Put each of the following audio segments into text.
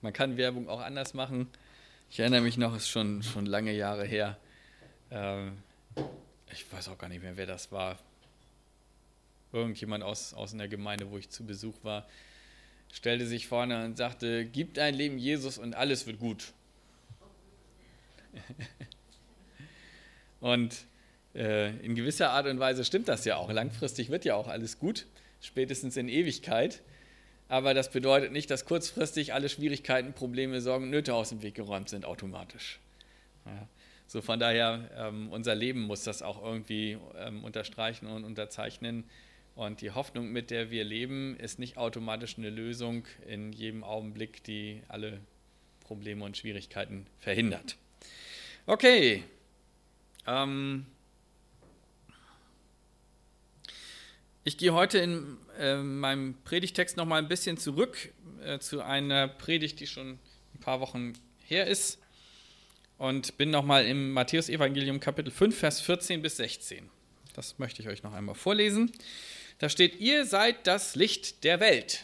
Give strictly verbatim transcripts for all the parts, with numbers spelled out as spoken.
Man kann Werbung auch anders machen. Ich erinnere mich noch, es ist schon, schon lange Jahre her. Ähm, ich weiß auch gar nicht mehr, wer das war. Irgendjemand aus, aus einer Gemeinde, wo ich zu Besuch war, stellte sich vorne und sagte, gib dein Leben Jesus und alles wird gut. Und äh, in gewisser Art und Weise stimmt das ja auch. Langfristig wird ja auch alles gut, spätestens in Ewigkeit. Aber das bedeutet nicht, dass kurzfristig alle Schwierigkeiten, Probleme, Sorgen, Nöte aus dem Weg geräumt sind automatisch. Ja. So von daher, ähm, unser Leben muss das auch irgendwie ähm, unterstreichen und unterzeichnen. Und die Hoffnung, mit der wir leben, ist nicht automatisch eine Lösung in jedem Augenblick, die alle Probleme und Schwierigkeiten verhindert. Okay. Ähm ich gehe heute in äh, meinem Predigtext noch mal ein bisschen zurück äh, zu einer Predigt, die schon ein paar Wochen her ist. Und bin noch mal im Matthäus-Evangelium Kapitel fünf, Vers vierzehn bis sechzehn. Das möchte ich euch noch einmal vorlesen. Da steht, ihr seid das Licht der Welt.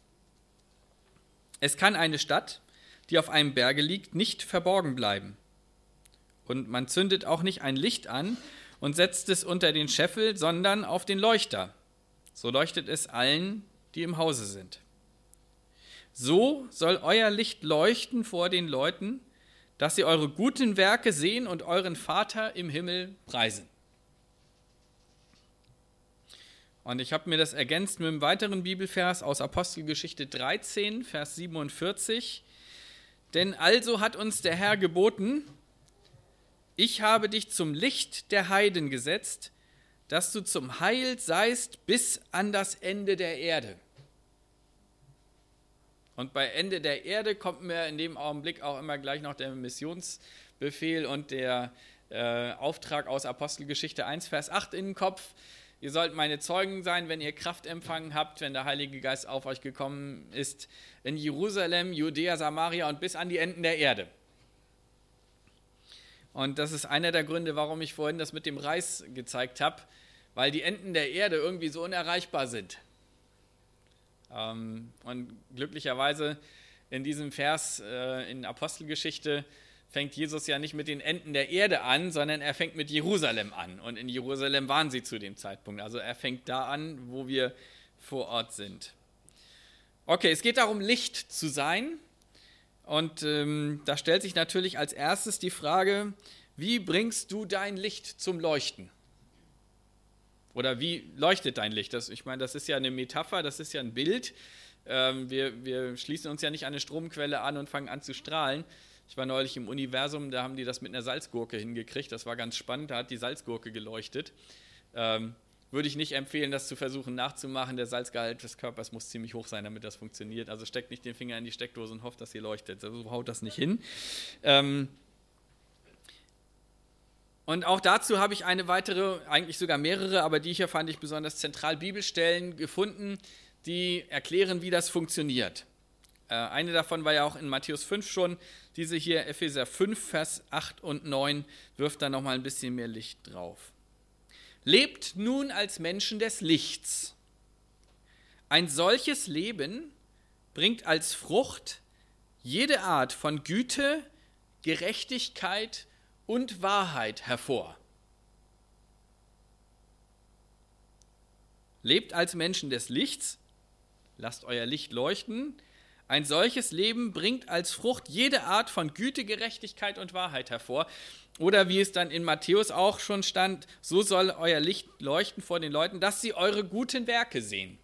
Es kann eine Stadt, die auf einem Berge liegt, nicht verborgen bleiben. Und man zündet auch nicht ein Licht an und setzt es unter den Scheffel, sondern auf den Leuchter. So leuchtet es allen, die im Hause sind. So soll euer Licht leuchten vor den Leuten, dass sie eure guten Werke sehen und euren Vater im Himmel preisen. Und ich habe mir das ergänzt mit einem weiteren Bibelvers aus Apostelgeschichte dreizehn, Vers siebenundvierzig. Denn also hat uns der Herr geboten, ich habe dich zum Licht der Heiden gesetzt, dass du zum Heil seist bis an das Ende der Erde. Und bei Ende der Erde kommt mir in dem Augenblick auch immer gleich noch der Missionsbefehl und der äh, Auftrag aus Apostelgeschichte eins, Vers acht in den Kopf. Ihr sollt meine Zeugen sein, wenn ihr Kraft empfangen habt, wenn der Heilige Geist auf euch gekommen ist, in Jerusalem, Judäa, Samaria und bis an die Enden der Erde. Und das ist einer der Gründe, warum ich vorhin das mit dem Reis gezeigt habe, weil die Enden der Erde irgendwie so unerreichbar sind. Ähm, und glücklicherweise in diesem Vers äh, in Apostelgeschichte fängt Jesus ja nicht mit den Enden der Erde an, sondern er fängt mit Jerusalem an. Und in Jerusalem waren sie zu dem Zeitpunkt. Also er fängt da an, wo wir vor Ort sind. Okay, es geht darum, Licht zu sein. Und ähm, da stellt sich natürlich als erstes die Frage, wie bringst du dein Licht zum Leuchten? Oder wie leuchtet dein Licht? Das, ich meine, das ist ja eine Metapher, das ist ja ein Bild. Ähm, wir, wir schließen uns ja nicht an eine Stromquelle an und fangen an zu strahlen. Ich war neulich im Universum, da haben die das mit einer Salzgurke hingekriegt. Das war ganz spannend, da hat die Salzgurke geleuchtet. Ähm, würde ich nicht empfehlen, das zu versuchen nachzumachen. Der Salzgehalt des Körpers muss ziemlich hoch sein, damit das funktioniert. Also steckt nicht den Finger in die Steckdose und hofft, dass sie leuchtet. Also haut das nicht hin. Ähm und auch dazu habe ich eine weitere, eigentlich sogar mehrere, aber die hier fand ich besonders zentral, Bibelstellen gefunden, die erklären, wie das funktioniert. Eine davon war ja auch in Matthäus fünf schon, diese hier, Epheser fünf, Vers acht und neun, wirft da nochmal ein bisschen mehr Licht drauf. Lebt nun als Menschen des Lichts. Ein solches Leben bringt als Frucht jede Art von Güte, Gerechtigkeit und Wahrheit hervor. Lebt als Menschen des Lichts, lasst euer Licht leuchten. Ein solches Leben bringt als Frucht jede Art von Güte, Gerechtigkeit und Wahrheit hervor. Oder wie es dann in Matthäus auch schon stand, so soll euer Licht leuchten vor den Leuten, dass sie eure guten Werke sehen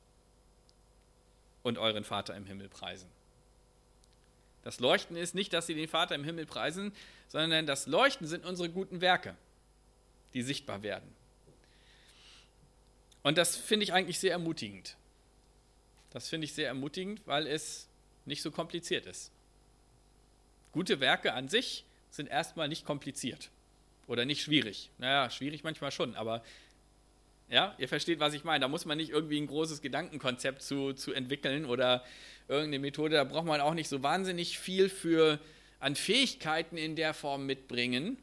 und euren Vater im Himmel preisen. Das Leuchten ist nicht, dass sie den Vater im Himmel preisen, sondern das Leuchten sind unsere guten Werke, die sichtbar werden. Und das finde ich eigentlich sehr ermutigend. Das finde ich sehr ermutigend, weil es nicht so kompliziert ist. Gute Werke an sich sind erstmal nicht kompliziert oder nicht schwierig. Naja, schwierig manchmal schon, aber ja, ihr versteht, was ich meine. Da muss man nicht irgendwie ein großes Gedankenkonzept zu, zu entwickeln oder irgendeine Methode. Da braucht man auch nicht so wahnsinnig viel für an Fähigkeiten in der Form mitbringen.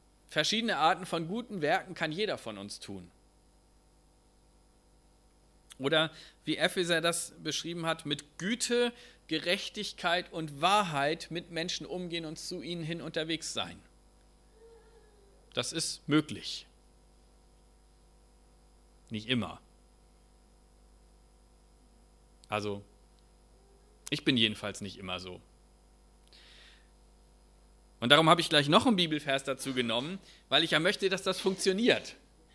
Verschiedene Arten von guten Werken kann jeder von uns tun. Oder wie Epheser das beschrieben hat, mit Güte, Gerechtigkeit und Wahrheit mit Menschen umgehen und zu ihnen hin unterwegs sein. Das ist möglich. Nicht immer. Also, ich bin jedenfalls nicht immer so. Und darum habe ich gleich noch einen Bibelvers dazu genommen, weil ich ja möchte, dass das funktioniert.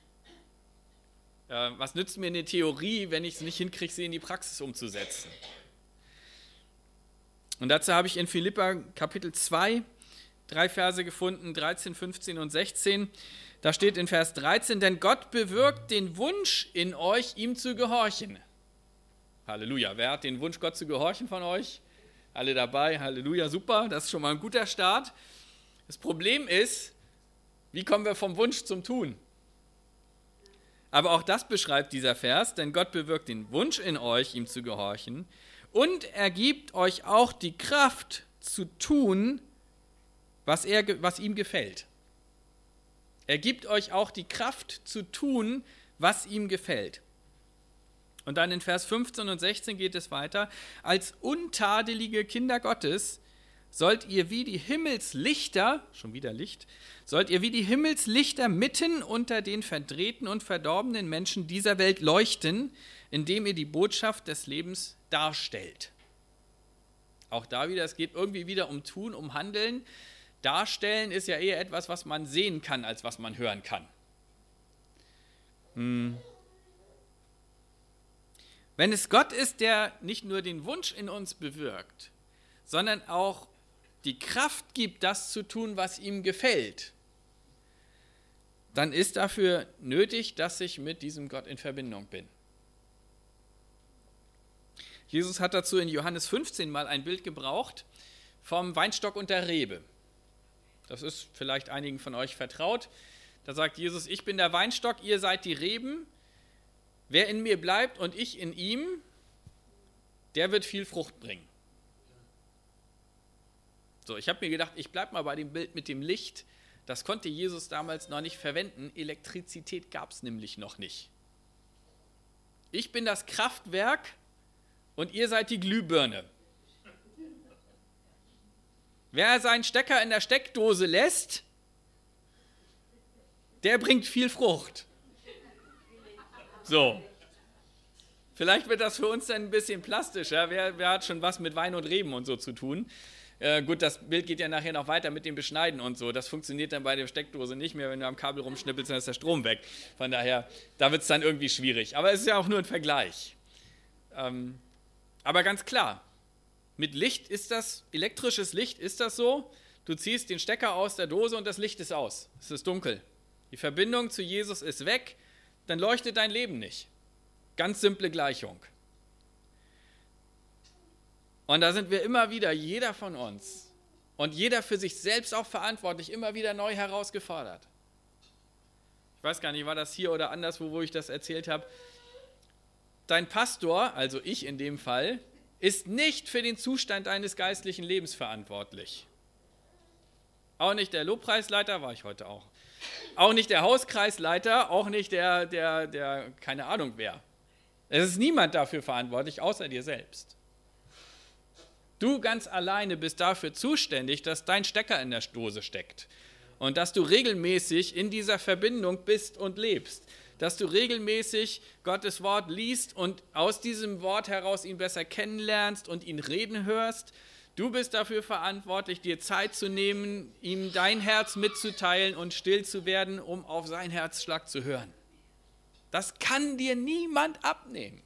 Äh, was nützt mir eine Theorie, wenn ich es nicht hinkriege, sie in die Praxis umzusetzen? Und dazu habe ich in Philipper Kapitel zwei drei Verse gefunden, dreizehn, fünfzehn und sechzehn. Da steht in Vers dreizehn, denn Gott bewirkt den Wunsch in euch, ihm zu gehorchen. Halleluja. Wer hat den Wunsch, Gott zu gehorchen von euch? Alle dabei? Halleluja, super. Das ist schon mal ein guter Start. Das Problem ist, wie kommen wir vom Wunsch zum Tun? Aber auch das beschreibt dieser Vers, denn Gott bewirkt den Wunsch in euch, ihm zu gehorchen, und er gibt euch auch die Kraft zu tun, was, er, was ihm gefällt. Er gibt euch auch die Kraft zu tun, was ihm gefällt. Und dann in Vers fünfzehn und sechzehn geht es weiter. Als untadelige Kinder Gottes sollt ihr wie die Himmelslichter, schon wieder Licht, sollt ihr wie die Himmelslichter mitten unter den verdrehten und verdorbenen Menschen dieser Welt leuchten, indem ihr die Botschaft des Lebens darstellt. Auch da wieder, es geht irgendwie wieder um Tun, um Handeln. Darstellen ist ja eher etwas, was man sehen kann, als was man hören kann. Hm. Wenn es Gott ist, der nicht nur den Wunsch in uns bewirkt, sondern auch die Kraft gibt, das zu tun, was ihm gefällt, dann ist dafür nötig, dass ich mit diesem Gott in Verbindung bin. Jesus hat dazu in Johannes fünfzehn mal ein Bild gebraucht vom Weinstock und der Rebe. Das ist vielleicht einigen von euch vertraut. Da sagt Jesus, ich bin der Weinstock, ihr seid die Reben. Wer in mir bleibt und ich in ihm, der wird viel Frucht bringen. So, ich habe mir gedacht, ich bleibe mal bei dem Bild mit dem Licht. Das konnte Jesus damals noch nicht verwenden. Elektrizität gab es nämlich noch nicht. Ich bin das Kraftwerk und ihr seid die Glühbirne. Wer seinen Stecker in der Steckdose lässt, der bringt viel Frucht. So, vielleicht wird das für uns dann ein bisschen plastischer. Wer, wer hat schon was mit Wein und Reben und so zu tun? Äh, gut, das Bild geht ja nachher noch weiter mit dem Beschneiden und so. Das funktioniert dann bei der Steckdose nicht mehr. Wenn du am Kabel rumschnippelst, dann ist der Strom weg. Von daher, da wird es dann irgendwie schwierig. Aber es ist ja auch nur ein Vergleich. Ähm, aber ganz klar, mit Licht ist das, elektrisches Licht ist das so. Du ziehst den Stecker aus der Dose und das Licht ist aus. Es ist dunkel. Die Verbindung zu Jesus ist weg. Dann leuchtet dein Leben nicht. Ganz simple Gleichung. Und da sind wir immer wieder, jeder von uns und jeder für sich selbst auch verantwortlich, immer wieder neu herausgefordert. Ich weiß gar nicht, war das hier oder anderswo, wo ich das erzählt habe. Dein Pastor, also ich in dem Fall, ist nicht für den Zustand deines geistlichen Lebens verantwortlich. Auch nicht der Lobpreisleiter, war ich heute auch. Auch nicht der Hauskreisleiter, auch nicht der, der, der, keine Ahnung wer. Es ist niemand dafür verantwortlich, außer dir selbst. Du ganz alleine bist dafür zuständig, dass dein Stecker in der Dose steckt und dass du regelmäßig in dieser Verbindung bist und lebst. Dass du regelmäßig Gottes Wort liest und aus diesem Wort heraus ihn besser kennenlernst und ihn reden hörst. Du bist dafür verantwortlich, dir Zeit zu nehmen, ihm dein Herz mitzuteilen und still zu werden, um auf seinen Herzschlag zu hören. Das kann dir niemand abnehmen.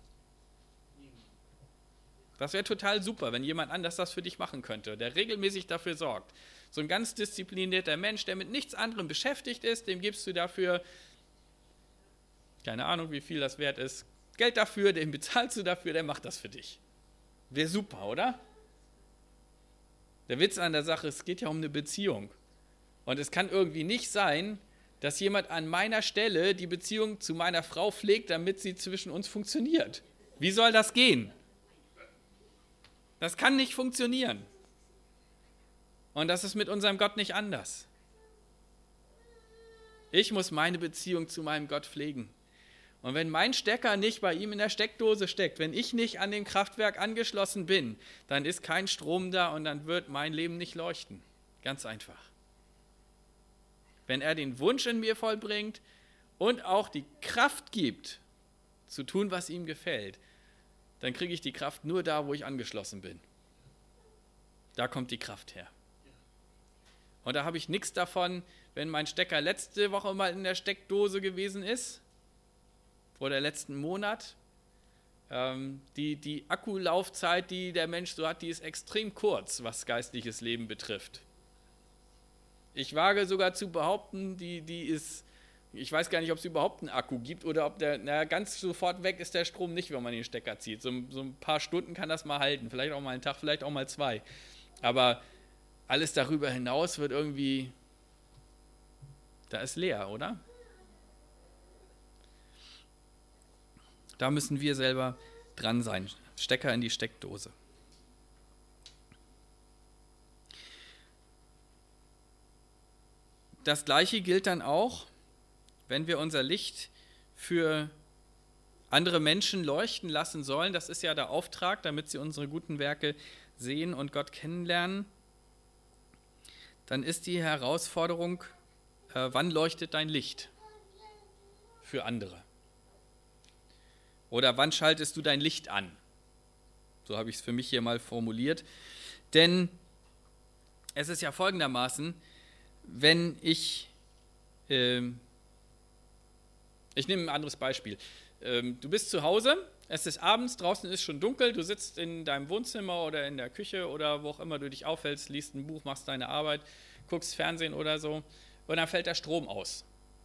Das wäre total super, wenn jemand anders das für dich machen könnte, der regelmäßig dafür sorgt. So ein ganz disziplinierter Mensch, der mit nichts anderem beschäftigt ist, dem gibst du dafür, keine Ahnung, wie viel das wert ist, Geld dafür, den bezahlst du dafür, der macht das für dich. Wäre super, oder? Der Witz an der Sache, es geht ja um eine Beziehung. Und es kann irgendwie nicht sein, dass jemand an meiner Stelle die Beziehung zu meiner Frau pflegt, damit sie zwischen uns funktioniert. Wie soll das gehen? Das kann nicht funktionieren. Und das ist mit unserem Gott nicht anders. Ich muss meine Beziehung zu meinem Gott pflegen. Und wenn mein Stecker nicht bei ihm in der Steckdose steckt, wenn ich nicht an dem Kraftwerk angeschlossen bin, dann ist kein Strom da und dann wird mein Leben nicht leuchten. Ganz einfach. Wenn er den Wunsch in mir vollbringt und auch die Kraft gibt, zu tun, was ihm gefällt, dann kriege ich die Kraft nur da, wo ich angeschlossen bin. Da kommt die Kraft her. Und da habe ich nichts davon, wenn mein Stecker letzte Woche mal in der Steckdose gewesen ist oder letzten Monat. Ähm, die, die Akkulaufzeit, die der Mensch so hat, die ist extrem kurz, was geistliches Leben betrifft. Ich wage sogar zu behaupten, die, die ist, ich weiß gar nicht, ob es überhaupt einen Akku gibt oder ob der, na, ganz sofort weg ist der Strom nicht, wenn man den Stecker zieht. So, so ein paar Stunden kann das mal halten, vielleicht auch mal einen Tag, vielleicht auch mal zwei. Aber alles darüber hinaus wird irgendwie, da ist leer, oder? Da müssen wir selber dran sein. Stecker in die Steckdose. Das Gleiche gilt dann auch, wenn wir unser Licht für andere Menschen leuchten lassen sollen. Das ist ja der Auftrag, damit sie unsere guten Werke sehen und Gott kennenlernen. Dann ist die Herausforderung, äh, wann leuchtet dein Licht für andere? Oder wann schaltest du dein Licht an? So habe ich es für mich hier mal formuliert. Denn es ist ja folgendermaßen, wenn ich, äh, ich nehme ein anderes Beispiel. Ähm, du bist zu Hause, es ist abends, draußen ist schon dunkel, du sitzt in deinem Wohnzimmer oder in der Küche oder wo auch immer du dich aufhältst, liest ein Buch, machst deine Arbeit, guckst Fernsehen oder so und dann fällt der Strom aus.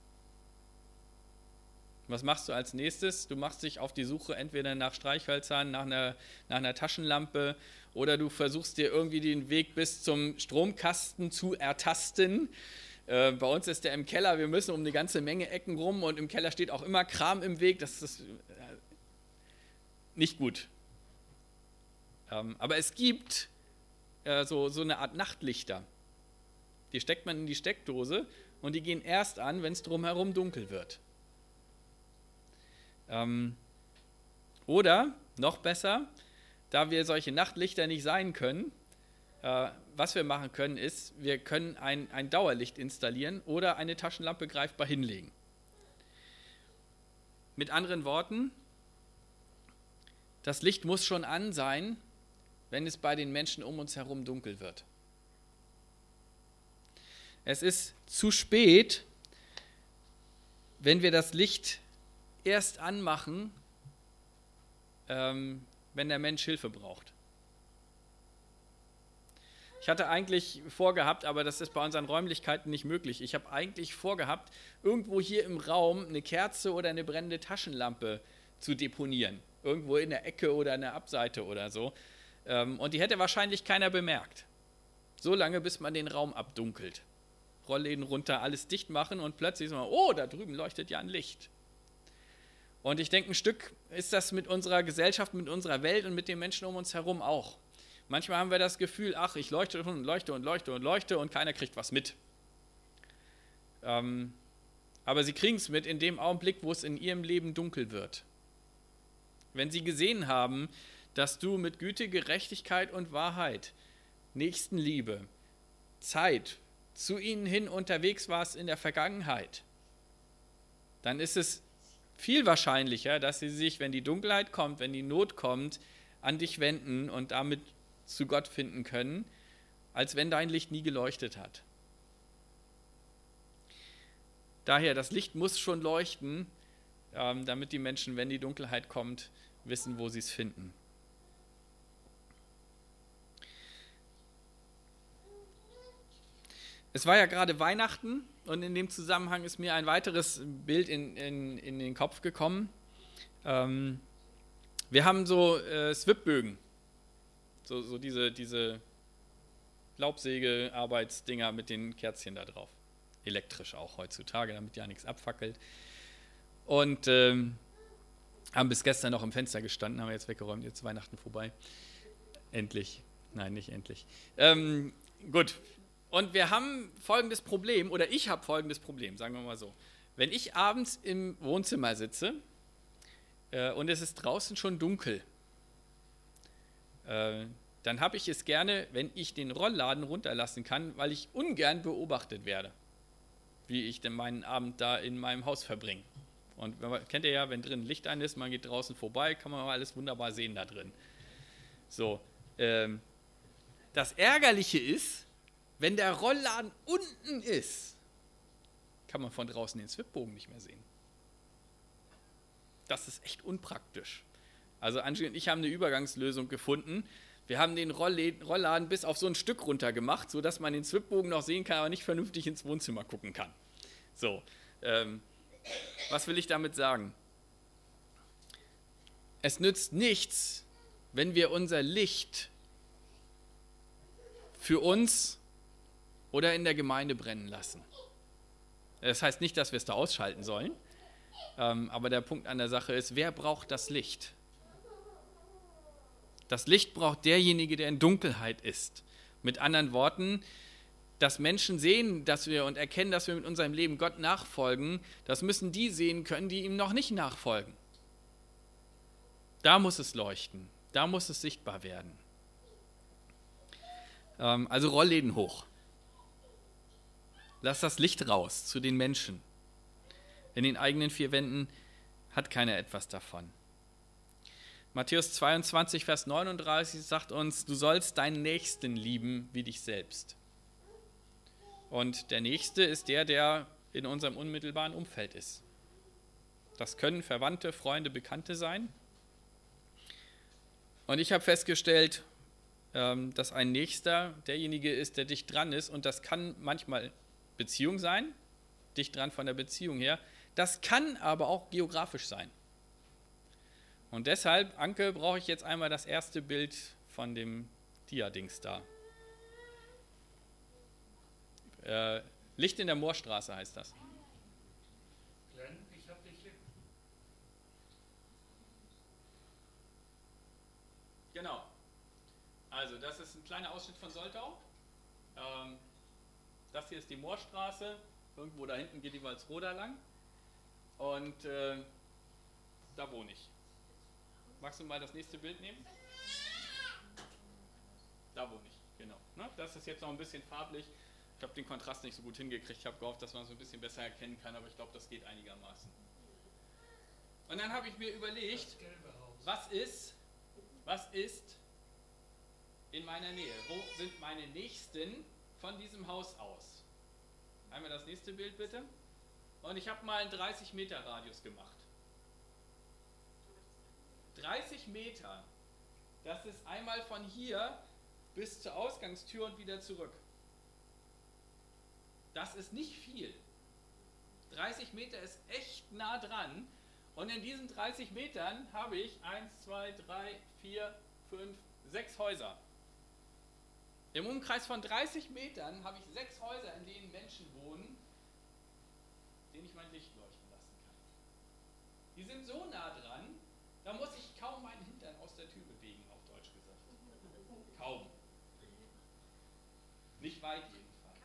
Was machst du als nächstes? Du machst dich auf die Suche entweder nach Streichhölzern, nach einer, nach einer Taschenlampe oder du versuchst dir irgendwie den Weg bis zum Stromkasten zu ertasten. Äh, bei uns ist der im Keller, wir müssen um eine ganze Menge Ecken rum und im Keller steht auch immer Kram im Weg, das ist äh, nicht gut. Ähm, aber es gibt äh, so, so eine Art Nachtlichter. Die steckt man in die Steckdose und die gehen erst an, wenn es drumherum dunkel wird. Ähm, oder, noch besser, da wir solche Nachtlichter nicht sein können, äh, was wir machen können, ist, wir können ein, ein Dauerlicht installieren oder eine Taschenlampe greifbar hinlegen. Mit anderen Worten, das Licht muss schon an sein, wenn es bei den Menschen um uns herum dunkel wird. Es ist zu spät, wenn wir das Licht erst anmachen, ähm, wenn der Mensch Hilfe braucht. Ich hatte eigentlich vorgehabt, aber das ist bei unseren Räumlichkeiten nicht möglich, ich habe eigentlich vorgehabt, irgendwo hier im Raum eine Kerze oder eine brennende Taschenlampe zu deponieren. Irgendwo in der Ecke oder in der Abseite oder so. Ähm, und die hätte wahrscheinlich keiner bemerkt. So lange, bis man den Raum abdunkelt. Rollläden runter, alles dicht machen und plötzlich so, oh, da drüben leuchtet ja ein Licht. Und ich denke, ein Stück ist das mit unserer Gesellschaft, mit unserer Welt und mit den Menschen um uns herum auch. Manchmal haben wir das Gefühl, ach, ich leuchte und leuchte und leuchte und leuchte und keiner kriegt was mit. Ähm, aber sie kriegen es mit in dem Augenblick, wo es in ihrem Leben dunkel wird. Wenn sie gesehen haben, dass du mit Güte, Gerechtigkeit und Wahrheit, Nächstenliebe, Zeit zu ihnen hin unterwegs warst in der Vergangenheit, dann ist es viel wahrscheinlicher, dass sie sich, wenn die Dunkelheit kommt, wenn die Not kommt, an dich wenden und damit zu Gott finden können, als wenn dein Licht nie geleuchtet hat. Daher, das Licht muss schon leuchten, ähm, damit die Menschen, wenn die Dunkelheit kommt, wissen, wo sie es finden. Es war ja gerade Weihnachten und in dem Zusammenhang ist mir ein weiteres Bild in, in, in den Kopf gekommen. Ähm, wir haben so äh, Swipbögen, so, so diese, diese Laubsäge-Arbeitsdinger mit den Kerzchen da drauf. Elektrisch auch heutzutage, damit ja nichts abfackelt. Und ähm, haben bis gestern noch im Fenster gestanden, haben wir jetzt weggeräumt, jetzt ist Weihnachten vorbei. Endlich. Nein, nicht endlich. Ähm, gut. Und wir haben folgendes Problem, oder ich habe folgendes Problem, sagen wir mal so. Wenn ich abends im Wohnzimmer sitze äh, und es ist draußen schon dunkel, äh, dann habe ich es gerne, wenn ich den Rollladen runterlassen kann, weil ich ungern beobachtet werde, wie ich denn meinen Abend da in meinem Haus verbringe. Und man, kennt ihr ja, wenn drin Licht an ist, man geht draußen vorbei, kann man alles wunderbar sehen da drin. So, ähm, das Ärgerliche ist, wenn der Rollladen unten ist, kann man von draußen den Swipbogen nicht mehr sehen. Das ist echt unpraktisch. Also Angie und ich haben eine Übergangslösung gefunden. Wir haben den Rollladen bis auf so ein Stück runter gemacht, sodass man den Swipbogen noch sehen kann, aber nicht vernünftig ins Wohnzimmer gucken kann. So, ähm, was will ich damit sagen? Es nützt nichts, wenn wir unser Licht für uns oder in der Gemeinde brennen lassen. Das heißt nicht, dass wir es da ausschalten sollen, ähm, aber der Punkt an der Sache ist, wer braucht das Licht? Das Licht braucht derjenige, der in Dunkelheit ist. Mit anderen Worten, dass Menschen sehen, dass wir und erkennen, dass wir mit unserem Leben Gott nachfolgen, das müssen die sehen können, die ihm noch nicht nachfolgen. Da muss es leuchten, da muss es sichtbar werden. Ähm, also Rollläden hoch. Lass das Licht raus zu den Menschen. In den eigenen vier Wänden hat keiner etwas davon. Matthäus zweiundzwanzig, Vers neununddreißig sagt uns, du sollst deinen Nächsten lieben wie dich selbst. Und der Nächste ist der, der in unserem unmittelbaren Umfeld ist. Das können Verwandte, Freunde, Bekannte sein. Und ich habe festgestellt, dass ein Nächster derjenige ist, der dicht dran ist. Und das kann manchmal Beziehung sein, dicht dran von der Beziehung her. Das kann aber auch geografisch sein. Und deshalb, Anke, brauche ich jetzt einmal das erste Bild von dem Dia-Dings da. Äh, Licht in der Moorstraße heißt das. Glenn, ich hab dich lieb. Genau. Also, das ist ein kleiner Ausschnitt von Soltau. Ähm, das hier ist die Moorstraße. Irgendwo da hinten geht die Walsroda lang. Und äh, da wohne ich. Magst du mal das nächste Bild nehmen? Da wohne ich, genau. Ne? Das ist jetzt noch ein bisschen farblich. Ich habe den Kontrast nicht so gut hingekriegt. Ich habe gehofft, dass man es so ein bisschen besser erkennen kann, aber ich glaube, das geht einigermaßen. Und dann habe ich mir überlegt, was ist, was ist in meiner Nähe? Wo sind meine Nächsten von diesem Haus aus? Einmal das nächste Bild bitte. Und ich habe mal einen dreißig Meter Radius gemacht. dreißig Meter, das ist einmal von hier bis zur Ausgangstür und wieder zurück. Das ist nicht viel. dreißig Meter ist echt nah dran. Und in diesen dreißig Metern habe ich eins, zwei, drei, vier, fünf, sechs Häuser. Im Umkreis von dreißig Metern habe ich sechs Häuser, in denen Menschen wohnen, denen ich mein Licht leuchten lassen kann. Die sind so nah dran, da muss ich kaum meinen Hintern aus der Tür bewegen, auf Deutsch gesagt. Kaum. Nicht weit jedenfalls.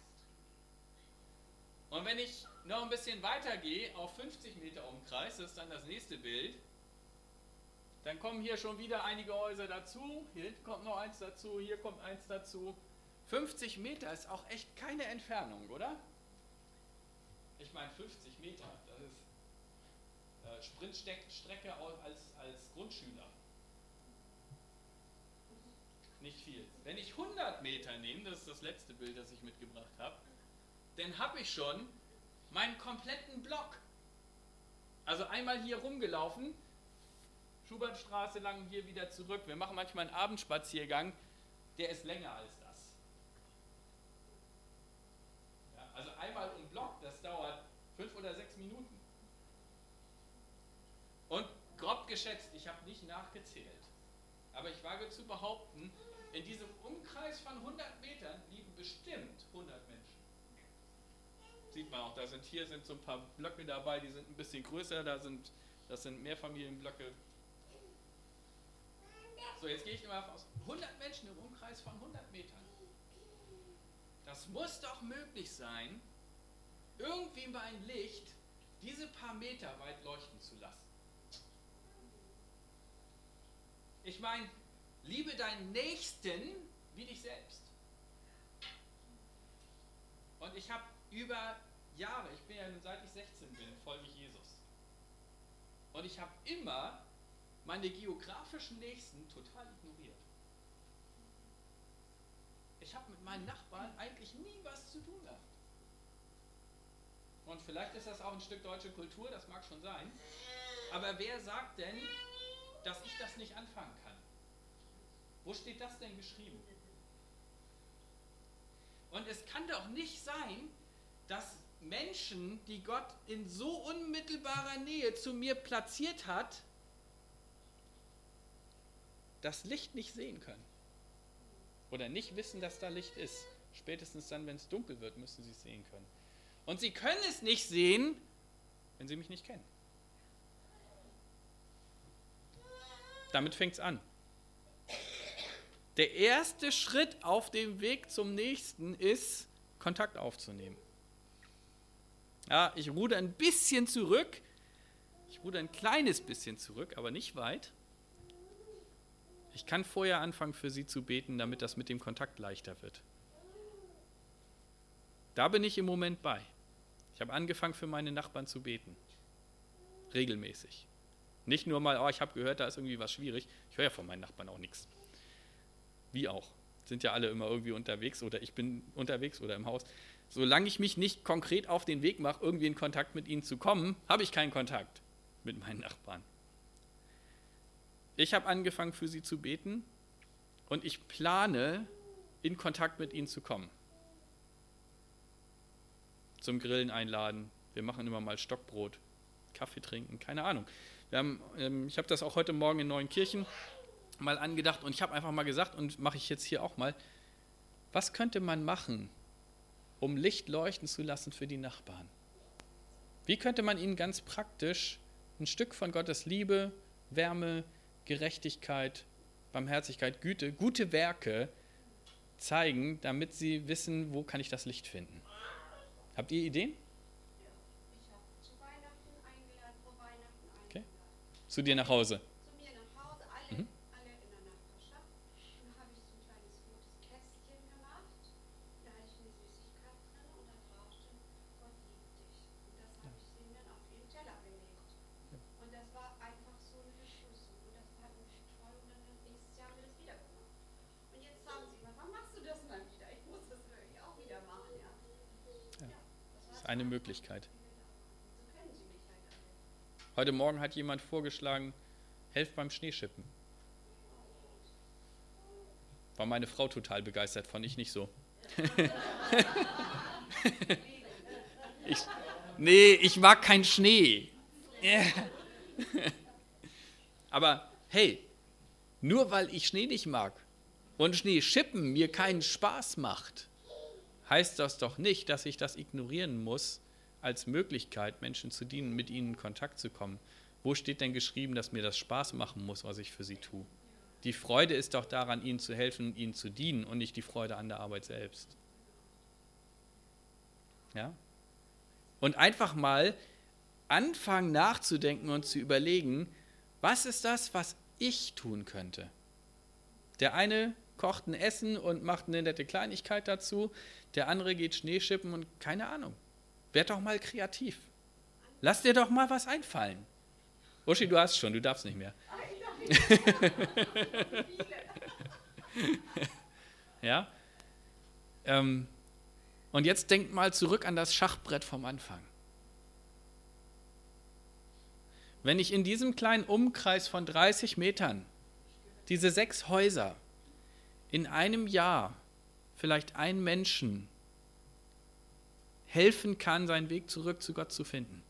Und wenn ich noch ein bisschen weiter gehe, auf fünfzig Meter Umkreis, das ist dann das nächste Bild, dann kommen hier schon wieder einige Häuser dazu. Hier hinten kommt noch eins dazu, hier kommt eins dazu. fünfzig Meter ist auch echt keine Entfernung, oder? Ich meine, fünfzig Meter, das ist Sprintstrecke als, als Grundschüler. Nicht viel. Wenn ich hundert Meter nehme, das ist das letzte Bild, das ich mitgebracht habe, dann habe ich schon meinen kompletten Block. Also einmal hier rumgelaufen, Schubertstraße lang, hier wieder zurück. Wir machen manchmal einen Abendspaziergang, der ist länger als das. Ja, also einmal im Block, das dauert fünf oder sechs Minuten. Und grob geschätzt, ich habe nicht nachgezählt, aber ich wage zu behaupten, in diesem Umkreis von hundert Metern liegen bestimmt hundert Menschen. Sieht man auch, da sind hier sind so ein paar Blöcke dabei, die sind ein bisschen größer, da sind, das sind Mehrfamilienblöcke. So, jetzt gehe ich mal aus hundert Menschen im Umkreis von hundert Metern. Das muss doch möglich sein, irgendwie mein Licht diese paar Meter weit leuchten zu lassen. Ich meine, liebe deinen Nächsten wie dich selbst. Und ich habe über Jahre, ich bin ja nun seit ich sechzehn bin, folge ich Jesus. Und ich habe immer meine geografischen Nächsten total ignoriert. Ich habe mit meinen Nachbarn eigentlich nie was zu tun gehabt. Und vielleicht ist das auch ein Stück deutsche Kultur, das mag schon sein. Aber wer sagt denn, dass ich das nicht anfangen kann? Wo steht das denn geschrieben? Und es kann doch nicht sein, dass Menschen, die Gott in so unmittelbarer Nähe zu mir platziert hat, das Licht nicht sehen können. Oder nicht wissen, dass da Licht ist. Spätestens dann, wenn es dunkel wird, müssen sie es sehen können. Und sie können es nicht sehen, wenn sie mich nicht kennen. Damit fängt es an. Der erste Schritt auf dem Weg zum Nächsten ist, Kontakt aufzunehmen. Ja, ich ruder ein bisschen zurück. Ich ruder ein kleines bisschen zurück, aber nicht weit. Ich kann vorher anfangen, für sie zu beten, damit das mit dem Kontakt leichter wird. Da bin ich im Moment bei. Ich habe angefangen, für meine Nachbarn zu beten. Regelmäßig. Nicht nur mal, oh, ich habe gehört, da ist irgendwie was schwierig. Ich höre ja von meinen Nachbarn auch nichts. Wie auch. Sind ja alle immer irgendwie unterwegs oder ich bin unterwegs oder im Haus. Solange ich mich nicht konkret auf den Weg mache, irgendwie in Kontakt mit ihnen zu kommen, habe ich keinen Kontakt mit meinen Nachbarn. Ich habe angefangen, für sie zu beten und ich plane, in Kontakt mit ihnen zu kommen. Zum Grillen einladen. Wir machen immer mal Stockbrot, Kaffee trinken, keine Ahnung. Wir haben, ähm, ich habe das auch heute Morgen in Neuenkirchen mal angedacht und ich habe einfach mal gesagt, und mache ich jetzt hier auch mal, was könnte man machen, um Licht leuchten zu lassen für die Nachbarn? Wie könnte man ihnen ganz praktisch ein Stück von Gottes Liebe, Wärme, Gerechtigkeit, Barmherzigkeit, Güte, gute Werke zeigen, damit sie wissen, wo kann ich das Licht finden? Habt ihr Ideen? Ja, ich habe zu Weihnachten eingeladen, vor Weihnachten eingeladen. Okay. Zu dir nach Hause? Zu mir nach Hause, alle, Mhm. alle in der Nachbarschaft. Und da habe ich so ein kleines rotes Kästchen gemacht. Da hatte ich eine Süßigkeit drin und da drauf stand, Gott liebt dich. Und das habe ich ihnen dann auf ihren Teller gelegt. Und das war einfach so eine Beschlüsselung. Und das fand ich toll. Und dann nächstes Jahr haben wir das wieder gemacht. Und jetzt haben sie immer, wann machst du das mal wieder? Ich muss das wirklich auch wieder machen, ja. Ja. Ja, Das ist eine Möglichkeit. so kennen sie mich halt alle. Heute Morgen hat jemand vorgeschlagen, helft beim Schneeschippen. War meine Frau total begeistert von, ich nicht so. ich, nee, ich mag keinen Schnee. Aber hey, nur weil ich Schnee nicht mag und Schneeschippen mir keinen Spaß macht, heißt das doch nicht, dass ich das ignorieren muss, als Möglichkeit, Menschen zu dienen, mit ihnen in Kontakt zu kommen. Wo steht denn geschrieben, dass mir das Spaß machen muss, was ich für sie tue? Die Freude ist doch daran, ihnen zu helfen, ihnen zu dienen und nicht die Freude an der Arbeit selbst. Ja? Und einfach mal anfangen nachzudenken und zu überlegen, was ist das, was ich tun könnte? Der eine kocht ein Essen und macht eine nette Kleinigkeit dazu, der andere geht Schneeschippen und keine Ahnung. Werd doch mal kreativ. Lass dir doch mal was einfallen. Uschi, du hast schon, du darfst nicht mehr. Ja? Ähm, und jetzt denkt mal zurück an das Schachbrett vom Anfang. Wenn ich in diesem kleinen Umkreis von dreißig Metern diese sechs Häuser in einem Jahr vielleicht einen Menschen helfen kann, seinen Weg zurück zu Gott zu finden,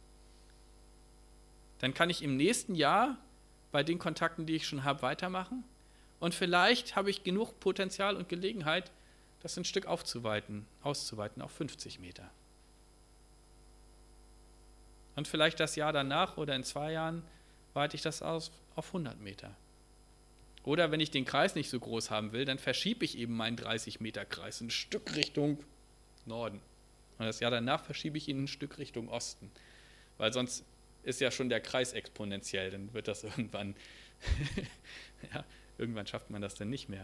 dann kann ich im nächsten Jahr bei den Kontakten, die ich schon habe, weitermachen. Und vielleicht habe ich genug Potenzial und Gelegenheit, das ein Stück aufzuweiten, auszuweiten auf fünfzig Meter. Und vielleicht das Jahr danach oder in zwei Jahren weite ich das aus auf hundert Meter. Oder wenn ich den Kreis nicht so groß haben will, dann verschiebe ich eben meinen dreißig Meter Kreis ein Stück Richtung Norden. Und das Jahr danach verschiebe ich ihn ein Stück Richtung Osten. Weil sonst ist ja schon der Kreis exponentiell, dann wird das irgendwann Ja, irgendwann schafft man das dann nicht mehr.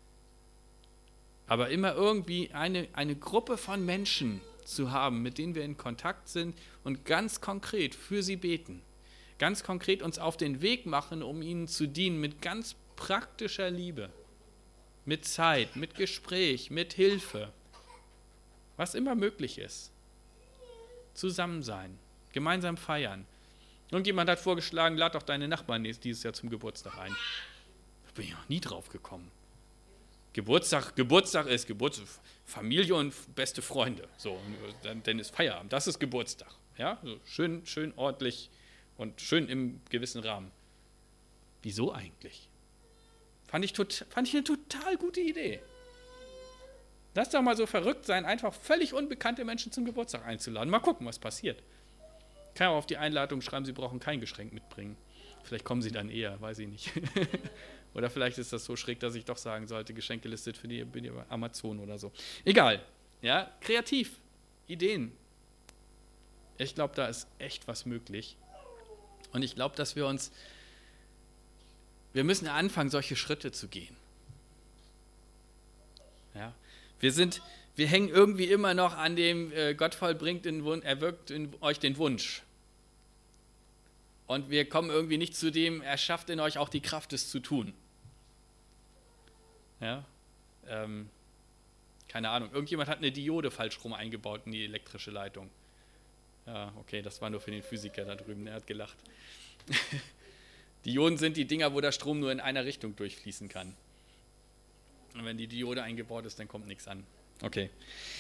Aber immer irgendwie eine, eine Gruppe von Menschen zu haben, mit denen wir in Kontakt sind und ganz konkret für sie beten. Ganz konkret uns auf den Weg machen, um ihnen zu dienen mit ganz praktischer Liebe. Mit Zeit, mit Gespräch, mit Hilfe. Was immer möglich ist. Zusammen sein, gemeinsam feiern. Irgendjemand hat vorgeschlagen, lad doch deine Nachbarn dieses Jahr zum Geburtstag ein. Da bin ich noch nie drauf gekommen. Geburtstag, Geburtstag ist Geburtstag, Familie und beste Freunde. So, dann, dann ist Feierabend. Das ist Geburtstag. Ja, so schön, schön ordentlich und schön im gewissen Rahmen. Wieso eigentlich? Fand ich, tot, fand ich eine total gute Idee. Lass doch mal so verrückt sein, einfach völlig unbekannte Menschen zum Geburtstag einzuladen. Mal gucken, was passiert. Kann auch auf die Einladung schreiben, sie brauchen kein Geschenk mitbringen. Vielleicht kommen sie dann eher, weiß ich nicht. Oder vielleicht ist das so schräg, dass ich doch sagen sollte, Geschenke listet für die, für die Amazon oder so. Egal. Ja, kreativ. Ideen. Ich glaube, da ist echt was möglich. Und ich glaube, dass wir uns, wir müssen anfangen, solche Schritte zu gehen. Ja. Wir sind, wir hängen irgendwie immer noch an dem, äh, Gott vollbringt den Wunsch, er wirkt in euch den Wunsch. Und wir kommen irgendwie nicht zu dem, er schafft in euch auch die Kraft, es zu tun. Ja, ähm, keine Ahnung, irgendjemand hat eine Diode falsch rum eingebaut in die elektrische Leitung. Ja, okay, das war nur für den Physiker da drüben, er hat gelacht. Dioden sind die Dinger, wo der Strom nur in einer Richtung durchfließen kann. Und wenn die Diode eingebaut ist, dann kommt nichts an. Okay.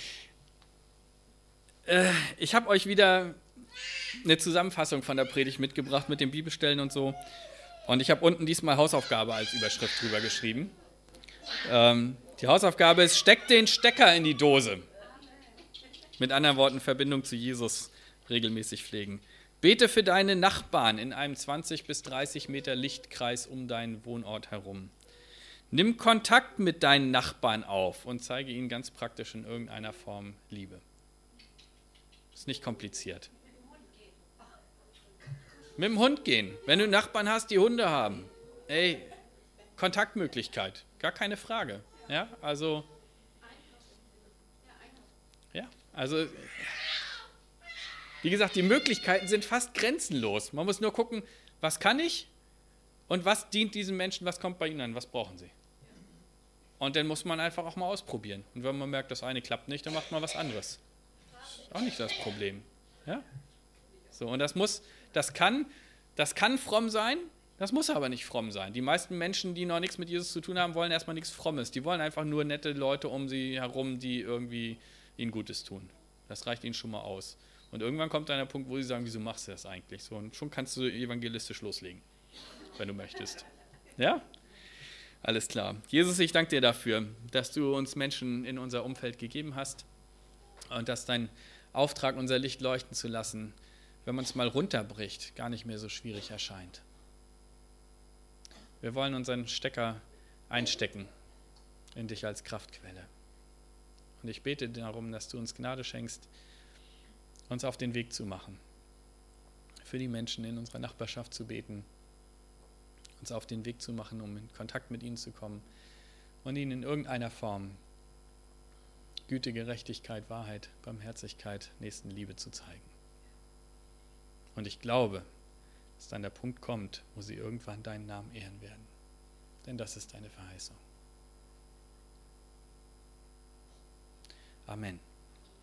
Äh, ich habe euch wieder eine Zusammenfassung von der Predigt mitgebracht mit den Bibelstellen und so. Und ich habe unten diesmal Hausaufgabe als Überschrift drüber geschrieben. Ähm, die Hausaufgabe ist, steck den Stecker in die Dose. Mit anderen Worten, Verbindung zu Jesus regelmäßig pflegen. Bete für deine Nachbarn in einem zwanzig bis dreißig Meter Lichtkreis um deinen Wohnort herum. Nimm Kontakt mit deinen Nachbarn auf und zeige ihnen ganz praktisch in irgendeiner Form Liebe. Ist nicht kompliziert. Mit dem Hund gehen. Wenn du Nachbarn hast, die Hunde haben. Ey, Kontaktmöglichkeit. Gar keine Frage. Ja, also. Ja, also. Wie gesagt, die Möglichkeiten sind fast grenzenlos. Man muss nur gucken, was kann ich und was dient diesen Menschen, was kommt bei ihnen an, was brauchen sie. Und dann muss man einfach auch mal ausprobieren. Und wenn man merkt, das eine klappt nicht, dann macht man was anderes. Das ist auch nicht das Problem. Ja? So, und das muss, das kann, das kann fromm sein, das muss aber nicht fromm sein. Die meisten Menschen, die noch nichts mit Jesus zu tun haben, wollen erstmal nichts Frommes. Die wollen einfach nur nette Leute um sie herum, die irgendwie ihnen Gutes tun. Das reicht ihnen schon mal aus. Und irgendwann kommt dann der Punkt, wo sie sagen, wieso machst du das eigentlich? So, und schon kannst du evangelistisch loslegen, wenn du möchtest. Ja? Alles klar. Jesus, ich danke dir dafür, dass du uns Menschen in unser Umfeld gegeben hast und dass dein Auftrag, unser Licht leuchten zu lassen, wenn man es mal runterbricht, gar nicht mehr so schwierig erscheint. Wir wollen unseren Stecker einstecken in dich als Kraftquelle. Und ich bete darum, dass du uns Gnade schenkst, uns auf den Weg zu machen, für die Menschen in unserer Nachbarschaft zu beten, uns auf den Weg zu machen, um in Kontakt mit ihnen zu kommen und ihnen in irgendeiner Form Güte, Gerechtigkeit, Wahrheit, Barmherzigkeit, Nächstenliebe zu zeigen. Und ich glaube, dass dann der Punkt kommt, wo sie irgendwann deinen Namen ehren werden. Denn das ist deine Verheißung. Amen.